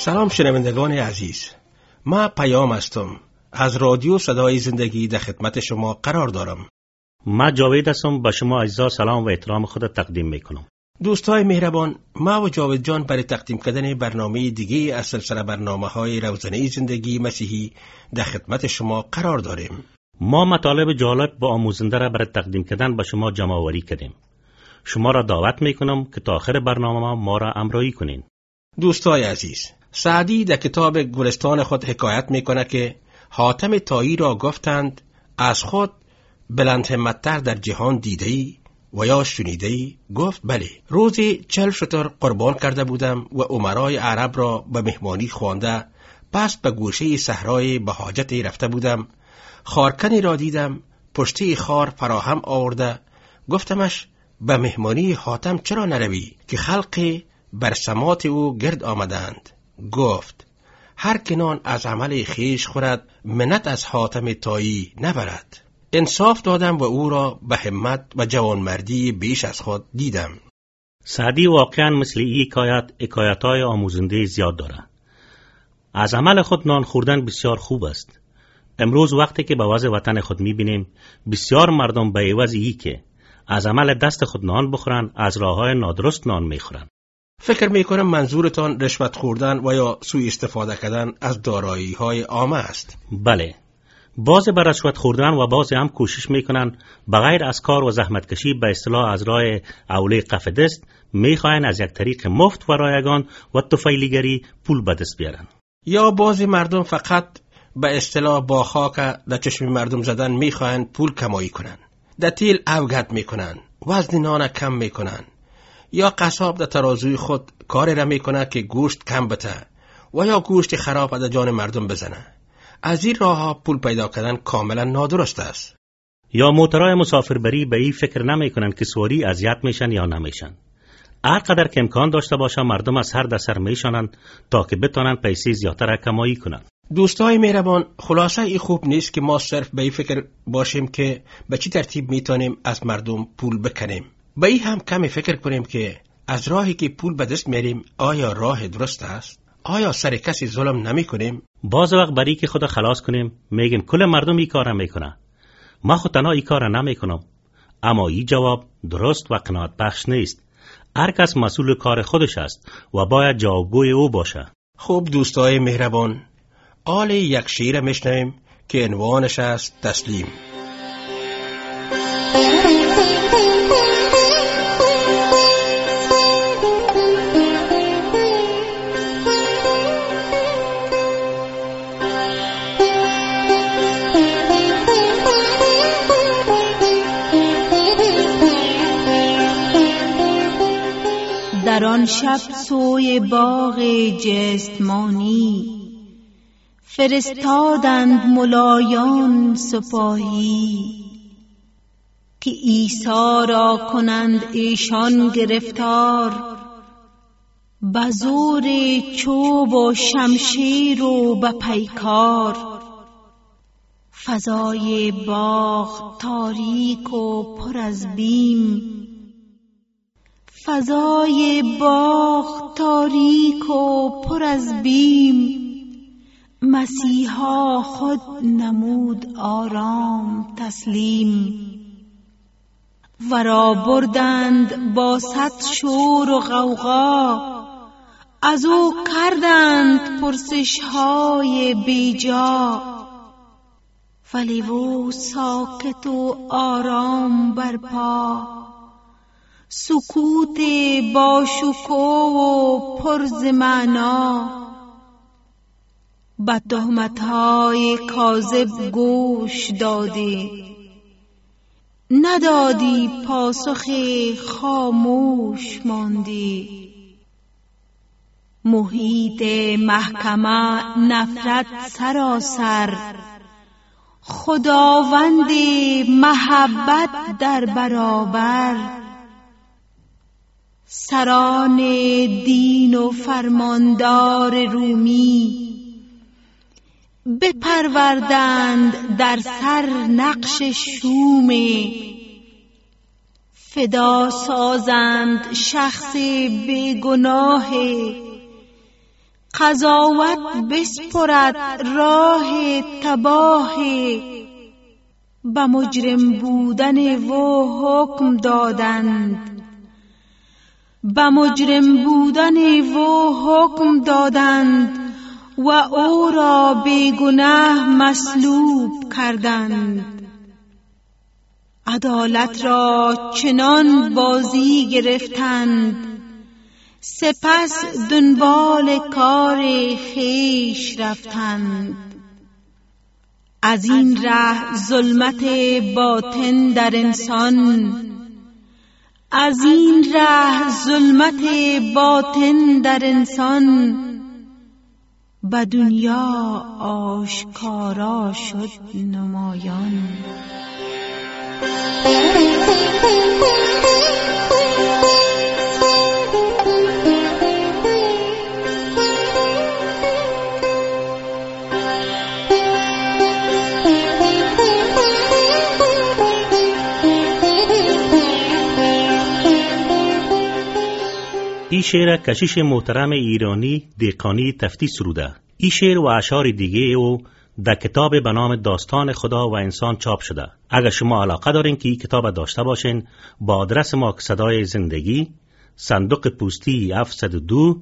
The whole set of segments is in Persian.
سلام شنوندگان عزیز، ما پیام هستم. از رادیو صدای زندگی در خدمت شما قرار دارم. ما جاوید هستم، به شما عزیزا سلام و احترام خود تقدیم میکنم. دوستای مهربان، ما و جاوید جان برای تقدیم کردن برنامه دیگه از سلسله برنامه‌های روزانه زندگی مسیحی در خدمت شما قرار داریم. ما مطالب جالب و آموزنده را برای تقدیم کردن به شما جمع آوری کردیم. شما را دعوت میکنم که تا آخر برنامه ما را همراهی کنین. دوستای عزیز، سعدی در کتاب گلستان خود حکایت میکنه که حاتم طایی را گفتند از خود بلند همت‌تر در جهان دیده‌ای و یا شنیده‌ای؟ گفت بله. روزی 40 شتر قربان کرده بودم و امرای عرب را به مهمانی خوانده، پس به گوشه صحرای به حاجتی رفته بودم. خارکنی را دیدم پشتی خار فراهم آورده. گفتمش به مهمانی حاتم چرا نروی که خلقی بر سماط او گرد آمدند؟ گفت هر کنان از عمل خیش خورد منت از حاتم طایی نبرد. انصاف دادم و او را به همت و جوانمردی بیش از خود دیدم. سعدی واقعا مثل این حکایت‌های آموزنده زیاد دارد. از عمل خود نان خوردن بسیار خوب است. امروز وقتی که به وضع وطن خود میبینیم بسیار مردم به عوض ای که از عمل دست خود نان بخورن، از راه‌های نادرست نان میخورن. فکر میکنم منظورتان رشوت خوردن و یا سوء استفاده کردن از دارایی‌های عامه است. بله، بعضی به رشوت خوردن و بعضی هم کوشش میکنن بغیر از کار و زحمت کشی به اصطلاح از راه اوله قف دست میخواین از یک طریق مفت و رایگان و طفیلیگری پول به دست بیارن. یا بعضی مردم فقط به اصطلاح با خاک در چشم مردم زدن میخواین پول کمایی کنن. در تیل اوگت میکنن، وزن نان کم میکنن. یا قصاب در ترازوی خود کاری را میکنه که گوشت کم بته و یا گوشت خراب در جان مردم بزنه. از این راه ها پول پیدا کردن کاملا نادرست است. یا موترهای مسافربری به این فکر نمیکنن که سواری اذیت میشن یا نمیشن. هر قدر که امکان داشته باشه مردم از هر دسر میشنن تا که بتونن پیسه زیادتر کمایی کنن. دوستای مهربان، خلاصه این خوب نیست که ما صرف به این فکر باشیم که به چی ترتیب میتونیم از مردم پول بکنیم. به این هم کمی فکر کنیم که از راهی که پول به دست میاریم آیا راه درست است؟ آیا سر کسی ظلم نمی کنیم؟ باز وقت برای که خدا خلاص کنیم میگیم کل مردم این کار میکنه، ما خود تنها این کار نمیکنم. اما این جواب درست و قناعت بخش نیست. هر کس مسئول کار خودش است و باید جوابگوی او باشه. خوب دوستای مهربان، آل یک شعر میشنویم که عنوانش است تسلیم. در آن شب سوی باغ جسمانی فرستادند ملایان سپاهی که عیسی را کنند ایشان گرفتار، به زور چوب و شمشیر و به پیکار. فضای باغ تاریک و پر از بیم، فضای باغ تاریک و پر از بیم. مسیحا خود نمود آرام تسلیم. ورا بردند با صد شور و غوغا، از او کردند پرسش های بیجا. ولی او ساکت و آرام برپا، سکوت با شکوه و پر ز معنا. به تهمت‌های کاذب گوش دادی، ندادی پاسخ، خاموش ماندی. محیط محکمه نفرت سراسر، خداوند محبت در برابر. سران دین و فرماندار رومی بپروردند در سر نقش شوم. فدا سازند شخص بیگناه، قضاوت بسپرد راه تباه، به مجرم بودن و حکم دادند، به مجرم بودن و حکم دادند و او را بیگناه مصلوب کردند. عدالت را چنان بازی گرفتند، سپس دنبال کار خویش رفتند. از این ره ظلمت باطن در انسان، از این ره ظلمت باطن در انسان، به دنیا آشکارا شد نمایان. این شعر کشیش محترم ایرانی دهقانی تفتی سروده. این شعر و اشعار دیگه او در کتاب به نام داستان خدا و انسان چاپ شده. اگر شما علاقه دارین که این کتاب داشته باشین، با آدرس ما صدای زندگی، صندوق پستی 702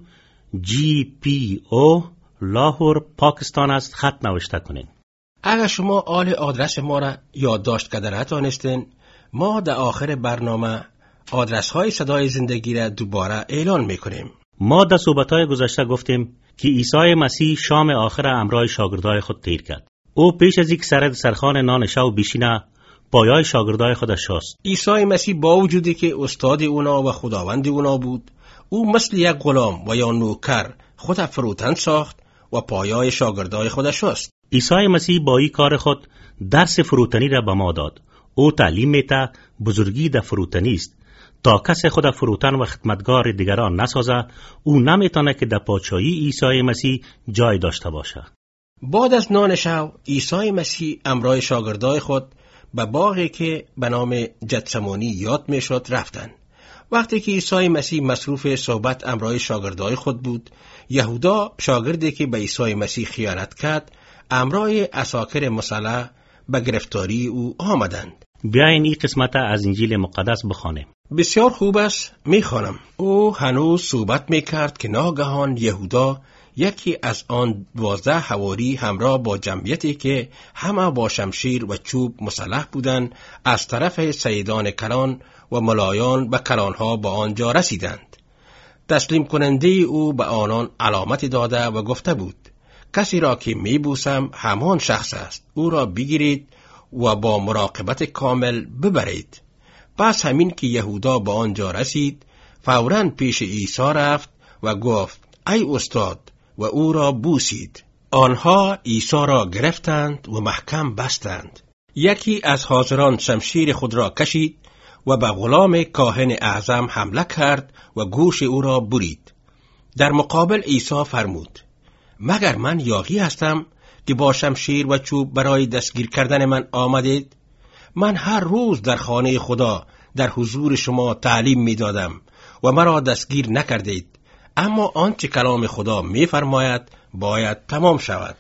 GPO لاهور پاکستان است خط نوشته کنین. اگر شما آدرس ما را یادداشت کرده نتانستین، ما در آخر برنامه آدرس های صدای زندگی را دوباره اعلان میکنیم. ما در صحبت‌های گذشته گفتیم که عیسی مسیح شام آخر همراه شاگردای خود تیر کرد. او پیش از اینکه سر سرخوان نان شب بشینه، پایای شاگردای خودش شست. عیسی مسیح با وجودی که استاد اونا و خداوند اونا بود، او مثل یک غلام و یا نوکر خود فروتن ساخت و پایای شاگردای خودش شست. عیسی مسیح با این کار خود درس فروتنی را به ما داد. او تعلیم میده بزرگی در فروتنی است. تا کسی خود فروتن و خدمتگار دیگران نسازه، او نمیتونه که در پادشاهی عیسی مسیح جای داشته باشه. بعد از نان شب، عیسی مسیح همراه شاگردای خود به باغی که به نام گتسمانی یاد میشد رفتند. وقتی که عیسی مسیح مصروف صحبت همراه شاگردای خود بود، یهودا شاگردی که به عیسی مسیح خیانت کرد، همراه عساکر مسلح به گرفتاری او آمدند. بیاین این قسمت از انجیل مقدس بخوانیم. بسیار خوب است، میخوانم. او هنوز صحبت میکرد که ناگهان یهودا، یکی از آن 12 حواری همراه با جمعیتی که همه با شمشیر و چوب مسلح بودند، از طرف سیدان کلان و ملایان به کلانها با آنجا رسیدند. تسلیم کننده او به آنان علامتی داده و گفته بود: کسی را که میبوسم همان شخص است، او را بگیرید و با مراقبت کامل ببرید. پس همین که یهودا به آنجا رسید، فوراً پیش عیسی رفت و گفت: ای استاد، و او را بوسید. آنها عیسی را گرفتند و محکم بستند. یکی از حاضران شمشیر خود را کشید و به غلام کاهن اعظم حمله کرد و گوش او را برید. در مقابل عیسی فرمود: مگر من یاغی هستم که با شمشیر و چوب برای دستگیر کردن من آمدید؟ من هر روز در خانه خدا در حضور شما تعلیم می دادم و مرا دستگیر نکردید، اما آنچه کلام خدا می فرماید باید تمام شود.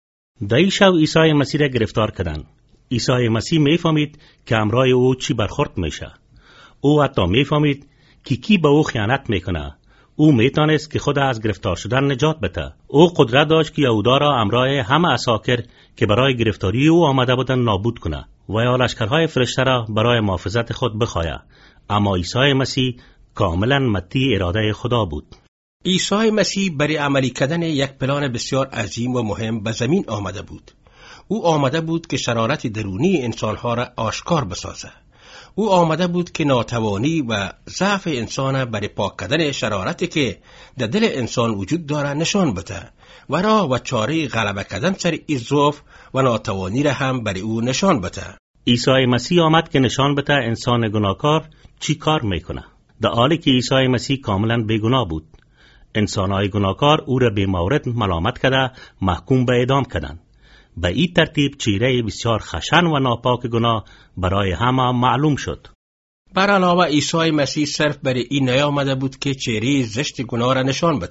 در این شب عیسی مسیح را گرفتار کردند. عیسی مسیح می فهمید که همراه او چی برخورد میشه. او حتی می فهمید که کی به او خیانت میکنه. او میتونست که خود از گرفتار شدن نجات بده. او قدرت داشت که یهودا را همراه همه عساکر که برای گرفتاری او آمده بودند نابود کنه و یا لشکرهای فرشته را برای محافظت خود بخواهد. اما عیسی مسیح کاملا مطیع اراده خدا بود. عیسی مسیح برای عملی کردن یک پلان بسیار عظیم و مهم به زمین آمده بود. او آمده بود که شرارت درونی انسانها را آشکار بسازه. او آمده بود که ناتوانی و ضعف انسان برای پاک کردن شرارتی که در دل انسان وجود داره نشان بده و راه و چاره غلبه کردن سر این ضعف و ناتوانی را هم برای او نشان بده. عیسی مسیح آمد که نشان بده انسان گناهکار چی کار میکنه. در حالی که عیسی مسیح کاملا بیگناه بود، انسانهای گناهکار او را بی مورد ملامت کرده محکوم به اعدام کردند. به این ترتیب چهره بسیار خشن و ناپاک گناه برای همه معلوم شد. بر علاوه عیسی مسیح صرف برای این نیامده بود که چهره زشت گناه را نشان بده،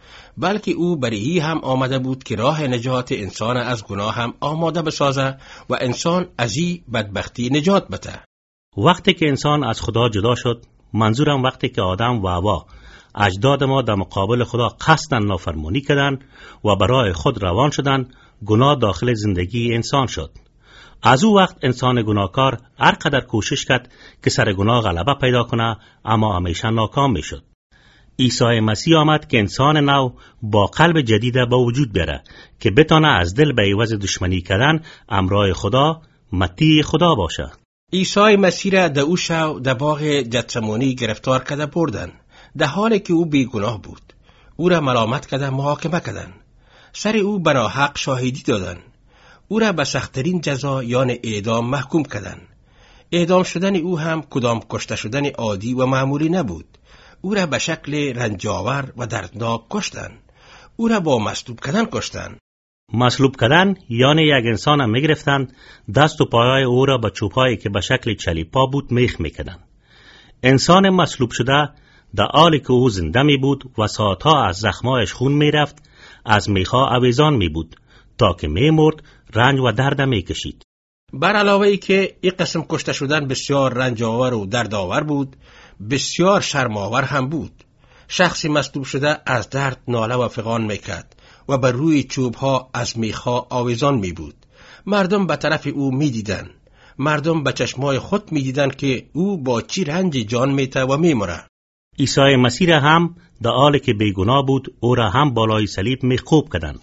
بلکه او برای هم آمده بود که راه نجات انسان از گناه هم آماده بسازه و انسان از این بدبختی نجات بده. وقتی که انسان از خدا جدا شد، منظورم وقتی که آدم و حوا اجداد ما در مقابل خدا قصداً نافرمانی کردند و برای خود روان شدند، گناه داخل زندگی انسان شد. از او وقت انسان گناهکار هر قدر کوشش کرد که سر گناه غلبه پیدا کنه، اما همیشه ناکام می شد. عیسی مسیح آمد که انسان نو با قلب جدید به وجود بیاره که بتانه از دل به عوض دشمنی کردن همراه خدا مطیع خدا باشه. عیسی مسیح را در او شو در باغ گتسمانی گرفتار کرده بردن، در حالی که او بیگناه بود. او را ملامت کردن، محاکمه کردن، سر او بنا حق شاهدی دادن، او را به سخت‌ترین جزا یعنی اعدام محکوم کردن. اعدام شدن او هم کدام کشته شدن عادی و معمولی نبود. او را به شکل رنجاور و دردناک کشتن. او را با مصلوب کردن کشتن. مصلوب کردن یعنی یک انسان هم میگرفتن، دست و پایای او را با چوب‌هایی که به شکل چلیپا بود میخ میکردن. انسان مصلوب شده در حالی که او زنده می بود و ساعتها از زخمایش خون میرفت، از میخا آویزان می بود تا که میمرد، رنج و درد میکشید. بر علاوه ای که این قسم کشته شدن بسیار رنجاور و دردآور بود، بسیار شرم‌آور هم بود. شخصی مصلوب شده از درد ناله و فغان میکرد و بر روی چوبها از میخا آویزان می بود. مردم به طرف او میدیدن. مردم به چشمای خود میدیدن که او با چی رنج جان میته و میمره. عیسی مسیح را هم در حالی که بیگناه بود، او را هم بالای صلیب میخکوب کردند.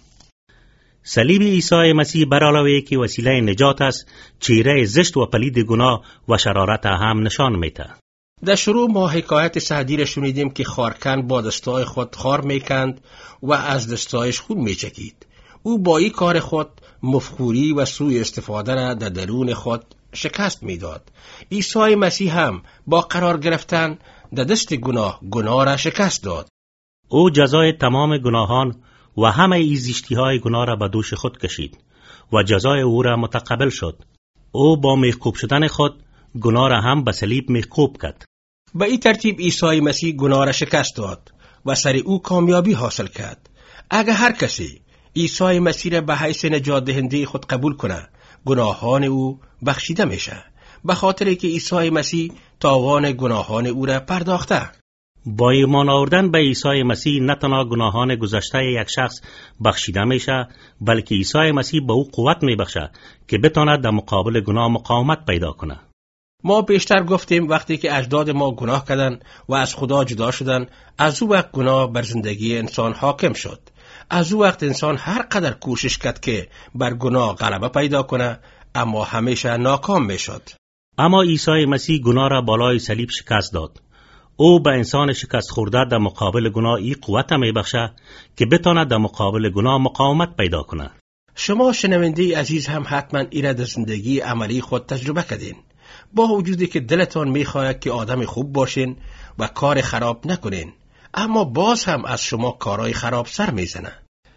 صلیب عیسی مسیح بر علاوه که وسیله نجات است، چهره زشت و پلید گناه و شرارت هم نشان میده. در شروع ما حکایت سعدی را شنیدیم که خارکن با دستای خود خار میکند و از دستایش خون میچکید. او با این کار خود مفخوری و سوء استفاده را در درون خود شکست میداد. عیسی مسیح هم با قرار گرفتن در دست گناه را شکست داد. او جزای تمام گناهان و همه ایزیشتی‌های گناه را به دوش خود کشید و جزای او را متقبل شد. او با میخکوب شدن خود گناه را هم به صلیب میخکوب کرد. به این ترتیب عیسی مسیح گناه را شکست داد و سر او کامیابی حاصل کرد. اگر هر کسی عیسی مسیح را به حیث نجات دهنده خود قبول کنه، گناهان او بخشیده میشه، به خاطر که عیسی مسیح تاوان گناهان او را پرداخته. با ایمان آوردن به عیسی مسیح نه تنها گناهان گذشته یک شخص بخشیده میشه، بلکه عیسی مسیح به او قوت میبخشه که بتواند در مقابل گناه مقاومت پیدا کنه. ما بیشتر گفتیم وقتی که اجداد ما گناه کردن و از خدا جدا شدن، از او وقت گناه بر زندگی انسان حاکم شد. از او وقت انسان هر قدر کوشش کرد که بر گناه غلبه پیدا کنه، اما همیشه ناکام میشد. اما عیسی مسیح گناه را بالای صلیب شکست داد. او به انسان شکست خورده در مقابل گناه این قوت میبخشه که بتواند در مقابل گناه مقاومت پیدا کنه. شما شنونده عزیز هم حتما این را در زندگی عملی خود تجربه کردین. با وجودی که دلتان میخواهد که آدم خوب باشین و کار خراب نکنین، اما باز هم از شما کارهای خراب سر میزنه.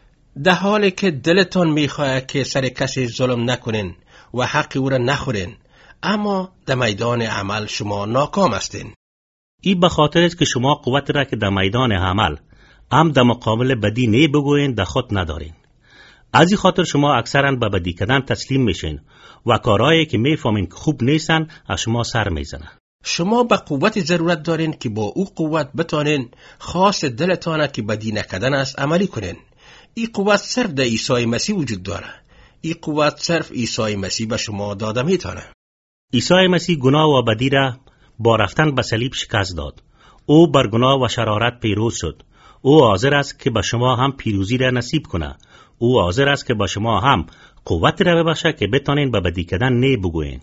در حالی که دلتان میخواهد که سر کسی ظلم نکنین و حق او را نخورین، اما در میدان عمل شما ناکام هستین. این به خاطر است که شما قوت را که در میدان عمل هم در مقابل بدی نه بگوین در خود ندارین. از این خاطر شما اکثرا به بدی کردن تسلیم میشین و کارهایی که میفهمین که خوب نیستن از شما سر میزنه. شما به قوت ضرورت دارین که با او قوت بتانین خاص دلتانه که بدی نکردن است عملی کنین. این قوت صرف در عیسی مسیح وجود داره. این قوت صرف عیسی مسیح به شما داده میتونه. عیسی مسیح گناه و بدی را با رفتن به صلیب شکست داد. او بر گناه و شرارت پیروز شد. او حاضر است که به شما هم پیروزی را نصیب کنه. او حاضر است که به شما هم قوت را ببخشه که بتانین به بدی کردن نه بگوین.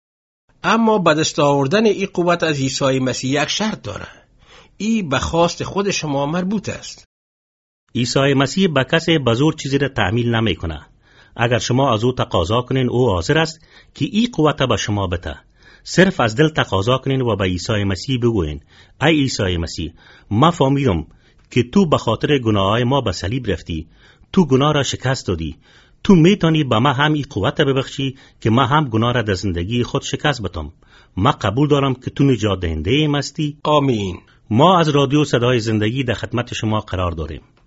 اما به دست آوردن این قوت از عیسی مسیح یک شرط داره. این به خواست خود شما مربوط است. عیسی مسیح به کسی به زور چیزی را تحمیل نمی کنه. اگر شما از او تقاضا کنین، او حاضر است که این قوت به شما بده. صرف از دل تقاضا کنین و به عیسی مسیح بگوین: ای عیسی مسیح، ما فهمیدم که تو به خاطر گناههای ما به صلیب رفتی. تو گناه را شکست دادی. تو میتونی به ما هم این قوت ببخشی که ما هم گناه را در زندگی خود شکست بدم. ما قبول دارم که تو نجات دهنده ایم هستی. آمین. ما از رادیو صدای زندگی در خدمت شما قرار داریم.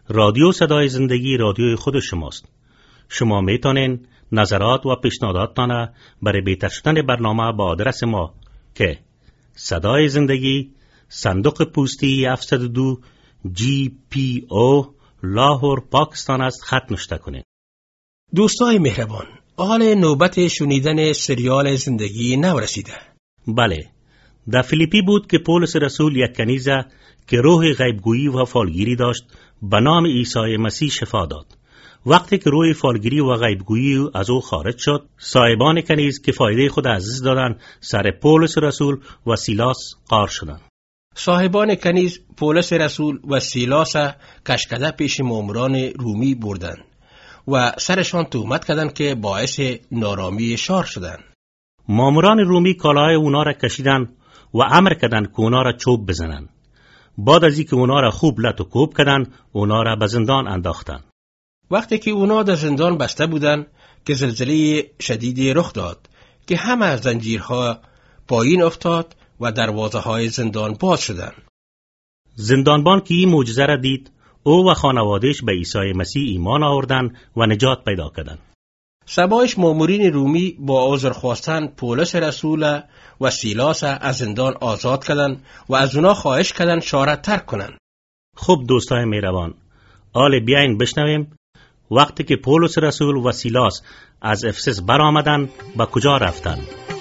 رادیو صدای زندگی رادیوی خود شماست. شما میتونین نظرات و پیشنهاداتتان برای بهتر شدن برنامه با آدرس ما که صدای زندگی، صندوق پستی 702 GPO لاهور پاکستان است خط نشته کنید. دوستای مهربان، حال نوبت شنیدن سریال زندگی نورسیده. بله، در فیلیپی بود که پولس رسول یک کنیزه که روح غیبگویی و فالگیری داشت به نام عیسی مسیح شفا داد. وقتی که روح فالگیری و غیبگویی از او خارج شد، صاحبان کنیز که فایده خود عزیز دادن سر پولس رسول و سیلاس قار شدند. صاحبان کنیز پولس رسول و سیلاس کشکده پیش ماموران رومی بردند و سرشان تهمت کردند که باعث نارامی شهر شدند. ماموران رومی کالای اونا را کشیدن و امر کردند که اونا را چوب بزنن. بعد از اینکه اونا را خوب لط و کوب کردند، اونا را به زندان انداختند. وقتی که اونا در زندان بسته بودند که زلزله شدیدی رخ داد که همه زنجیرها پایین افتاد و دروازه های زندان باز شدند. زندانبان که این معجزه را دید، او و خانوادهش به عیسی مسیح ایمان آوردند و نجات پیدا کردند. سبایش مامورین رومی با عذر خواستن پولس رسول و سیلاس از زندان آزاد کردند و از اونا خواهش کردند شهر ترک کنند. خب دوستای مهربان، حال بیاین بشنویم وقتی که پولس رسول و سیلاس از افسس برآمدند به کجا رفتند.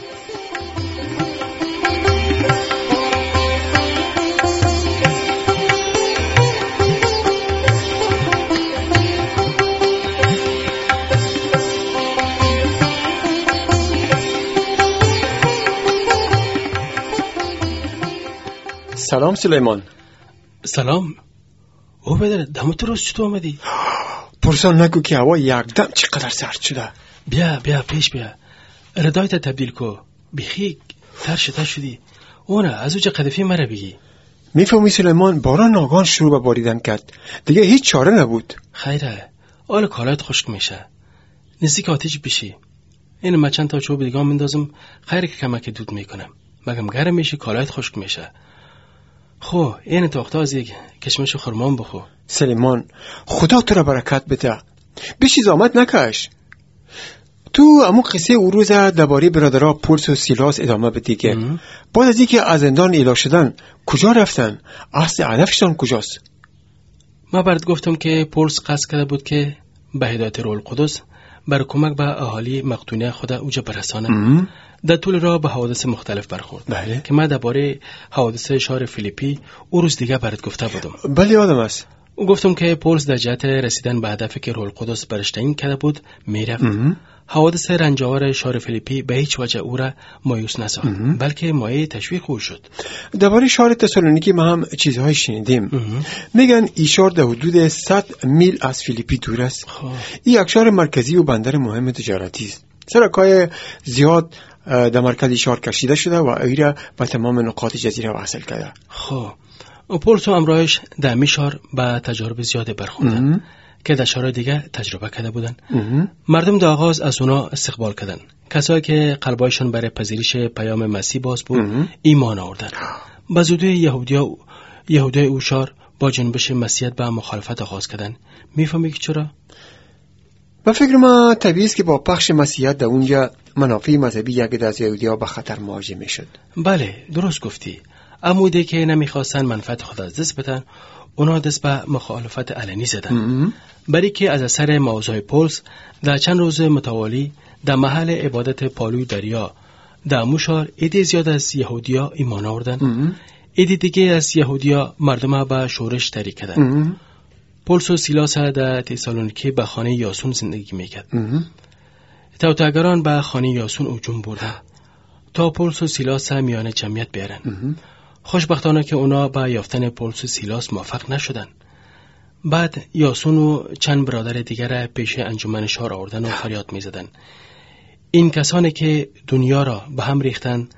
سلام سلیمان. سلام. او بدر دمت روز چطور آمدی؟ پرسان نگو که هوا یکدم چقدر سرد شده. بیا پیش بیا. ردایت تبدیل کو. بیخی تر شدی. اونه از اوجه قدفی مرا بگی. میفهمی سلیمان، باران ناگهان شروع به باریدن کرد. دیگه هیچ چاره نبود. خیره. حال کالایت خشک میشه. نزدیک آتیش بشی. این من چند تا چوب دیگه میندازم، خیره که کمک دود میکنم. مگم گرم میشه کالایت خشک میشه. خو این تو وقتا از یک کشمش خرمان بخو. سلیمان، خدا تو را برکت بده. بیشی زحمت نکش. تو امو قصه او روز درباره برادرها پولس و سیلاس ادامه بدی که بعد از اینکه از زندان ایلا شدن کجا رفتن؟ اصل هدفشان کجاست؟ ما برات گفتم که پولس قصد کرده بود که به هدایت روح القدس بر کمک به اهالی مقتونه خود اوجه برسانه. در طول راه به حوادث مختلف برخورد. بله. که من درباره حوادث شهر فیلیپی او روز دیگه برات گفته بودم. بله یادم است. او گفتم که پولس در جهت رسیدن به هدفی که روح القدس برش تعیین کرده بود میرفت. حوادث رنجاور شهر فیلیپی به هیچ وجه او را مایوس نساخت، بلکه مایه تشویق او شد. درباره شهر تسالونیکی ما هم چیزهای شنیدیم. میگن این شهر در حدود 100 میل از فیلیپی دور است. این یک شهر مرکزی و بندر مهم تجارتی است. سرکای زیاد در مرکز شهر کشیده شده و ایرا به تمام نقاط جزیره وصل کرده. خب پولس و امراهش در می شهر به تجارب زیاده برخوردن که در شهرهای دیگه تجربه کرده بودن. مردم در آغاز از اونا استقبال کردن. کسایی که قلبایشان برای پذیرش پیام مسیح باز بود ایمان آوردن. به زودی یهودیای او شهر با جنبش مسیحیت به مخالفت آغاز کردن. میفهمی که چرا؟ به فکر ما طبیعی است که با پخش مسیحیت در اونجا منافع مذهبی یکی از یهودی‌ها به خطر مواجه میشد. بله درست گفتی. عمودی که نمیخواستن منفعت خود از دست بدن، اونا دست به مخالفت علنی زدن. برای که از اثر موعظه‌های پولس در چند روز متوالی در محل عبادت پالوی دریا در موشار عده زیاد از یهودیا ایمان آوردن. عده دیگه از یهودیا مردم به شورش تحریک کردن. پولس و سیلاس در تسالونیکی به خانه یاسون زندگی میکرد. توطئه‌گران به خانه یاسون هجوم بردن تا پولس و سیلاس میان جمعیت بیارن. خوشبختانه که اونا به یافتن پولس و سیلاس موفق نشدن. بعد یاسون و چند برادر دیگر پیش انجمن شهر آوردن و فریاد میزدن. این کسانی که دنیا را به هم ریختند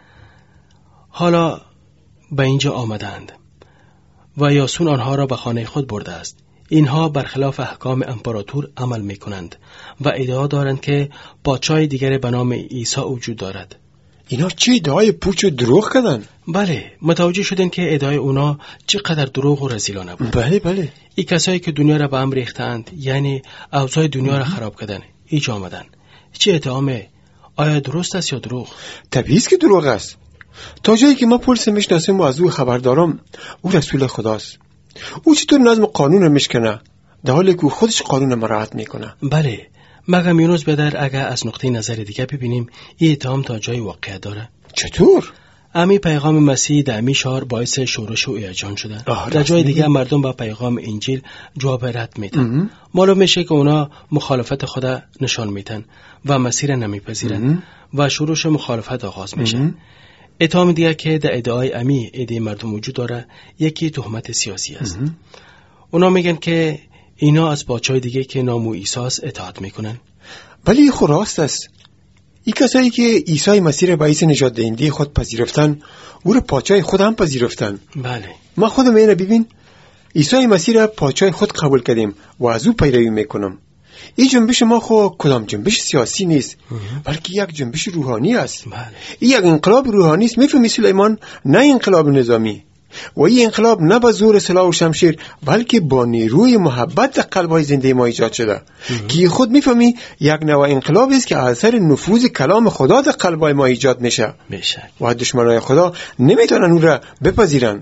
حالا به اینجا آمدند و یاسون آنها را به خانه خود برده است. اینها برخلاف احکام امپراتور عمل میکنند و ادعا دارند که پادشاه دیگر به نام عیسی وجود دارد. اینا چه ادعای پوچ و دروغ کردن؟ بله، متوجه شدن که ادعای اونا چقدر دروغ و رذیلانه بود. بله. این کسایی که دنیا را به هم ریختند، یعنی اوضاع دنیا را خراب کردن، اینجا آمدن. چه اتهامه؟ آیا درست است یا دروغ؟ طبیعی است که دروغ است. تا جایی که ما پولس میشناسیم و از او خبر دارم، او رسول خداست. او چطور نظم قانون رو میشکنه در حالی که خودش قانون مراعات میکنه؟ بله، مگم یونس بدر اگر از نقطه نظر دیگه ببینیم، این اتهام تا جای واقعیت داره. چطور؟ امی پیغام مسیح در امی شهر باعث شورش و هیجان شده. در جای دیگه مردم با پیغام انجیل جواب رد میدن. معلوم میشه که اونا مخالفت خدا نشان میدن و مسیح را نمیپذیرن و شورش مخالفت آغاز میشه. اتهام دیگه که در ادعای امی ایده مردم وجود داره، یکی تهمت سیاسی است. اونا میگن که اینا از پادشاه دیگه که نام عیسی است اطاعت میکنن. ولی خود راست است. این کسایی که عیسی مسیح را باعث نجات دهنده خود پذیرفتن، او را پادشاه خود هم پذیرفتن. بله. ما خودم اینو ببین، عیسی مسیح را پادشاه خود قبول کردیم و از او پیروی میکنم. این جنبش ما خود کدام جنبش سیاسی نیست، بلکه یک جنبش روحانی است. بله. این یک انقلاب روحانی است، میفهمی سلیمان؟ نه انقلاب نظامی. و این انقلاب نه با زور سلاح و شمشیر، بلکه با نیروی محبت در قلب‌های زنده ما ایجاد شده. که خود میفهمی یک نوع انقلاب است که اثر نفوذ کلام خدا در قلب‌های ما ایجاد میشه. و دشمنان خدا نمیتونن اون را بپذیرن.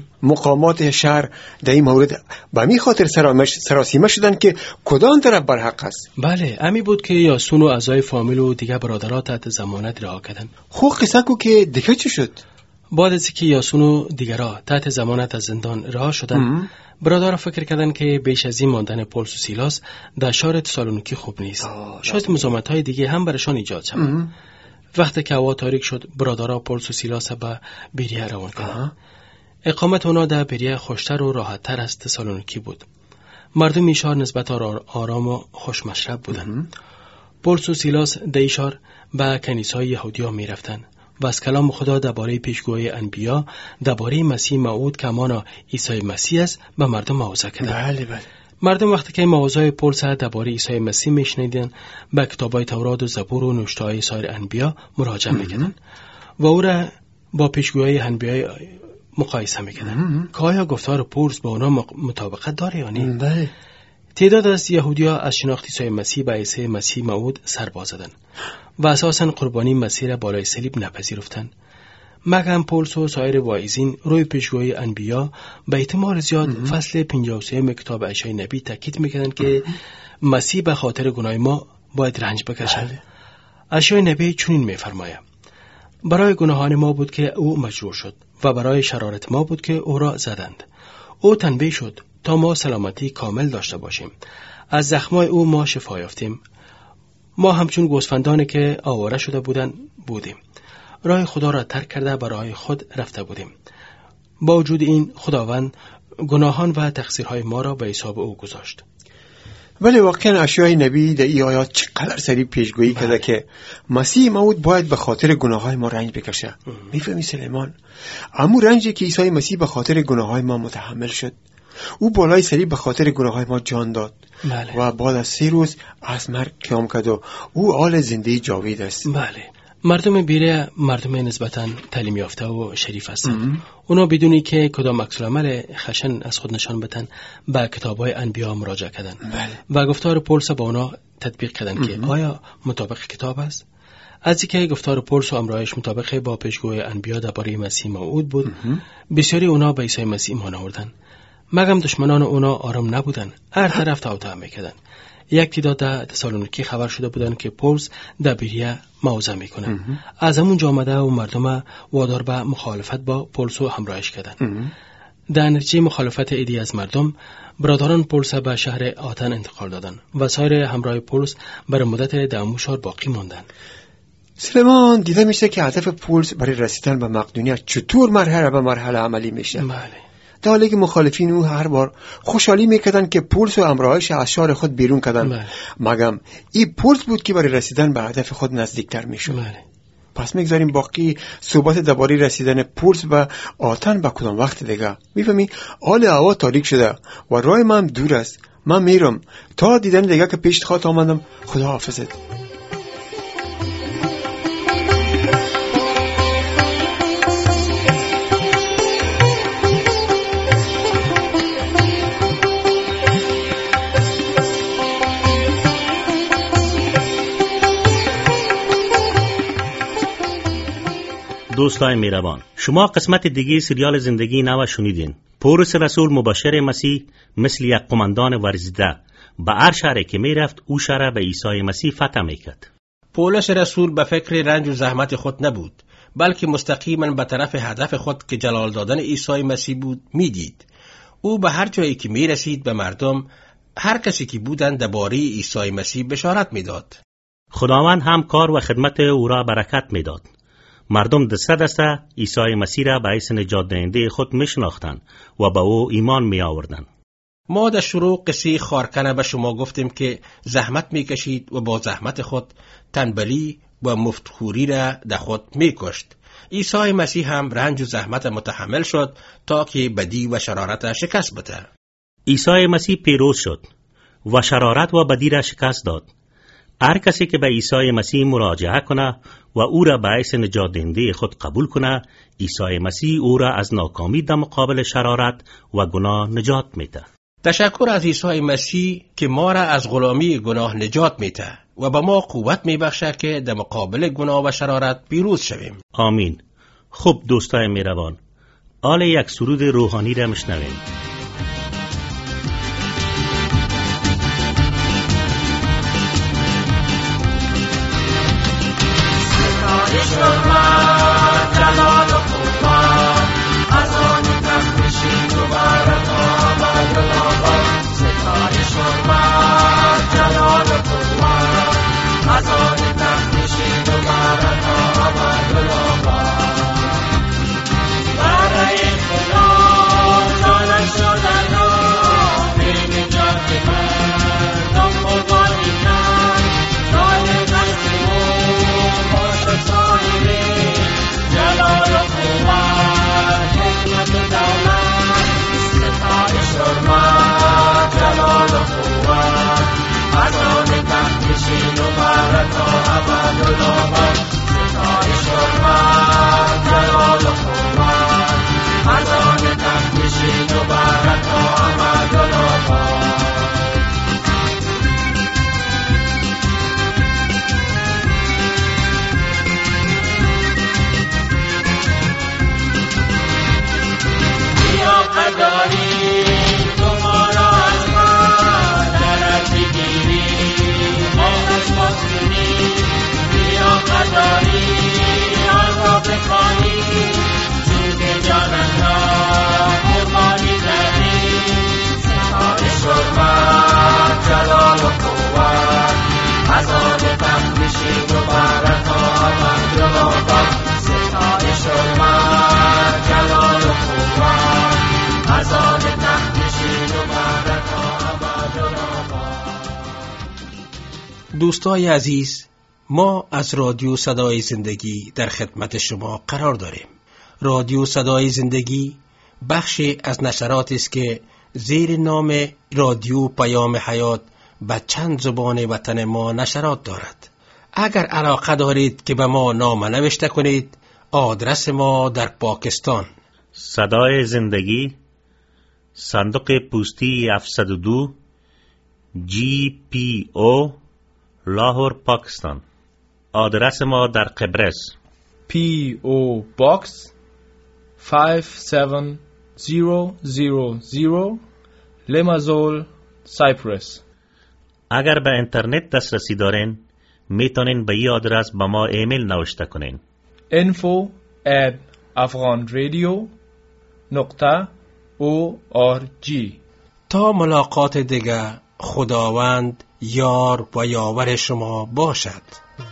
مقامات شهر در این مورد به همین خاطر سراسیمه شدن که کدام طرف بر حق است. بله، امی بود که یاسون و اعضای فامیل و دیگه برادرها تحت ضمانت رها کردن. خب قصه کو که دیگه چی شد؟ بعد از اینکه یاسون و دیگرها تحت ضمانت از زندان رها شدن، برادرها فکر کردن که بیش از این ماندن پولس و سیلاس در شهر تسالونیکی خوب نیست. شاید مزاحمت‌های دیگه هم برشان ایجاد شود. وقتی که هوا تاریک شد، برادرها پولس و سیلاس به بریه روان کردند. اقامت اونا در بریه خوشتر و راحت‌تر از تسالونیکی بود. مردم این شهر نسبتاً آرام و خوشمشرب بودند. پولس و سیلاس در این شهر به کنیسه‌های یهودی‌ها می‌رفتند و از کلام خدا درباره پیشگویی انبیا درباره مسیح موعود که همانا عیسی مسیح است به مردم موعظه کردند. بله. مردم وقتی که موعظه‌های پولس درباره عیسی مسیح میشنیدند، به کتاب‌های تورات و زبور و نوشته‌های سایر انبیا مراجعه می‌کردند و او را با پیشگویی انبیا مقایسه می‌کردند که آیا گفتار پولس با اونا مطابقت داره یا نه. بله. تعداد از یهودی‌ها از شناخت عیسی مسیح به عیسی مسیح موعود سر باز زدند و اساساً قربانی مسیح را بالای صلیب نپذیرفتند. مگم پولس و سایر واعظین روی پیشگویی انبیا به احتمال زیاد فصل 53 کتاب اشعیا نبی تاکید می‌کردند که مسیح به خاطر گناه ما باید رنج بکشد. اشعیا نبی چنین می‌فرماید: برای گناهان ما بود که او مجروح شد و برای شرارت ما بود که او را زدند. او تنبیه شد تا ما سلامتی کامل داشته باشیم. از زخمای او ما شفا یافتیم. ما همچون گوسفندانی که آواره شده بودیم. راه خدا را ترک کرده برای خود رفته بودیم. با وجود این خداوند گناهان و تقصیرهای ما را به حساب او گذاشت. ولی واقعا اشعیا نبی در این آیات چقدر سریع پیشگویی کرده که مسیح موعود باید به خاطر گناههای ما رنج بکشه. میفهمی سلیمان؟ اما رنجی که عیسی مسیح به خاطر گناههای ما متحمل شد، او بالای صلیب به خاطر گناههای ما جان داد. بله. و بعد از 3 روز از مرگ قیام کرد و او حال زنده جاوید است. بله. مردم بیره مردم نسبتاً تعلیم یافته و شریف هستند. اونا بدونی که کدام عکس‌العمل خشن از خود نشان بدن به کتاب‌های انبیا مراجعه کردن. و گفتار پولس با اونا تطبیق کردن که آیا مطابق کتاب است؟ از اینکه گفتار پولس و امرایش مطابق با پیشگویی انبیا درباره مسیح موعود بود، بسیاری اونا به عیسی مسیح ایمان آوردند. مگم دشمنان اونا آرام نبودن، هر طرف توطئه میکردن. یک تعداد در تسالونیکی خبر شده بودند که پولس در بریه موعظه میکنه. از همون جا آمده و مردم وادار به مخالفت با پولس و همراهش کردند. در نتیجه مخالفت عده‌ای از مردم، برادران پولس به شهر آتن انتقال دادند و سایر همراه پولس برای مدت در همون شهر باقی ماندند. سلیمان، دیده میشه که هدف پولس برای رسیدن به مقدونیه چطور مرحله به مرحله عملی میشه. بله. در حالی که مخالفین او هر بار خوشحالی میکردن که پولس و همراهش از شهر خود بیرون کردن، مگم این پولس بود که برای رسیدن به هدف خود نزدیکتر میشد. پس میگذاریم باقی صحبت درباره رسیدن پولس به آتن به کدام وقت دیگه. میفهمی حال هوا تاریک شده و راه من دور است. من میرم تا دیدن دیگه که پیش خاط آمدم. خدا حافظت. دوستای میربان، شما قسمت دیگه سریال زندگی نو شنیدین. پولس رسول مبشر مسیح مثل یک قماندان ورزیده به هر شهری که میرفت او شهر به عیسی مسیح فتح میکرد. پولس رسول به فکر رنج و زحمت خود نبود، بلکه مستقیما به طرف هدف خود که جلال دادن عیسی مسیح بود میدید. او به هر جایی که میرسید به مردم، هر کسی که بودند درباره عیسی مسیح بشارت میداد. خداوند هم کار و خدمت او را برکت میداد. مردم دسته دسته عیسی مسیح را به حیث نجات دهنده خود میشناختند و به او ایمان می آوردند. ما در شروع قصه خارکنه به شما گفتیم که زحمت میکشید و با زحمت خود تنبلی و مفتخوری را در خود میکشت. عیسی مسیح هم رنج و زحمت متحمل شد تا که بدی و شرارت شکست بده. عیسی مسیح پیروز شد و شرارت و بدی را شکست داد. هر کسی که به عیسی مسیح مراجعه کنه و او را به حیث نجات دهنده خود قبول کنه، عیسی مسیح او را از ناکامی در مقابل شرارت و گناه نجات میده. تشکر از عیسی مسیح که ما را از غلامی گناه نجات میده و به ما قوت میبخشه که در مقابل گناه و شرارت پیروز شویم. آمین. خب دوستای میروان، حال یک سرود روحانی را میشنویم. دوستای عزیز، ما از رادیو صدای زندگی در خدمت شما قرار داریم. رادیو صدای زندگی بخشی از نشراتی است که زیر نام رادیو پیام حیات به چند زبان وطن ما نشرات دارد. اگر علاقه دارید که به ما نامه نوشته کنید، آدرس ما در پاکستان: صدای زندگی، صندوق پستی 702 GPO، لاهور، پاکستان. آدرس ما در قبرس: PO Box 57000 لمازول، سایپرس. اگر به اینترنت دسترسی دارین، میتونین به این آدرس به ما ایمیل نوشته کنین: info@afghanradio.org. تا ملاقات دیگر، خداوند یار و یاور شما باشد.